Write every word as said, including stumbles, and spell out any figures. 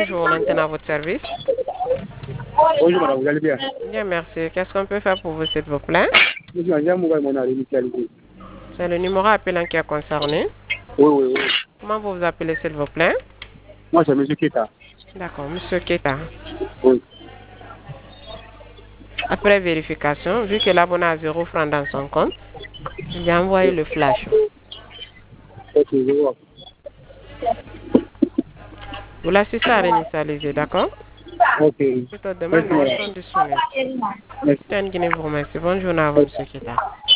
bonjour, maintenant à votre service. Bonjour madame, vous allez bien? Bien, merci. Qu'est-ce qu'on peut faire pour vous, s'il vous plaît? Monsieur, j'ai un mobile monnaie à l'initialité. C'est le numéro appelant qui est concerné. Oui, oui, oui. Comment vous vous appelez, s'il vous plaît? Moi, c'est monsieur Keta. D'accord, monsieur Keta. Oui. Après vérification, vu que l'abonné a zéro franc dans son compte, j'ai envoyé le flash. Ok, je vois. Vous l'assistez à réinitialiser, d'accord? Ok. Je te demande Merci de madame. répondre disponible. Merci. Tiens, Guinée, vous remercie. Bonne journée à vous, monsieur Keta.